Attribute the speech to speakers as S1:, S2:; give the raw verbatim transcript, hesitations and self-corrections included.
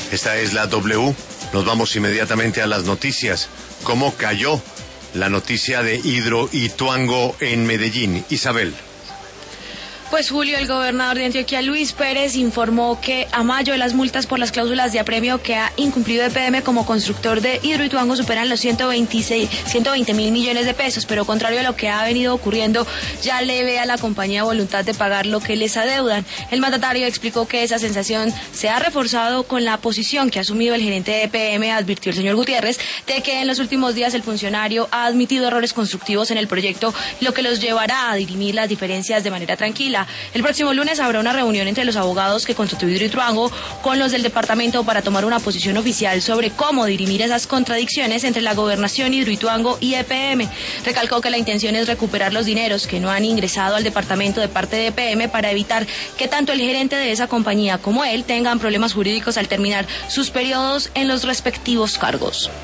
S1: Esta es la W. Nos vamos inmediatamente a las noticias. ¿Cómo cayó la noticia de Hidroituango en Medellín? Isabel.
S2: Pues Julio, el gobernador de Antioquia, Luis Pérez, informó que a mayo las multas por las cláusulas de apremio que ha incumplido E P M como constructor de Hidroituango superan los ciento veinte mil millones de pesos, pero contrario a lo que ha venido ocurriendo, ya le ve a la compañía voluntad de pagar lo que les adeudan. El mandatario explicó que esa sensación se ha reforzado con la posición que ha asumido el gerente de E P M, advirtió el señor Gutiérrez, de que en los últimos días el funcionario ha admitido errores constructivos en el proyecto, lo que los llevará a dirimir las diferencias de manera tranquila. El próximo lunes habrá una reunión entre los abogados que contrató Hidroituango con los del departamento para tomar una posición oficial sobre cómo dirimir esas contradicciones entre la gobernación, Hidroituango y E P M. Recalcó que la intención es recuperar los dineros que no han ingresado al departamento de parte de E P M para evitar que tanto el gerente de esa compañía como él tengan problemas jurídicos al terminar sus periodos en los respectivos cargos.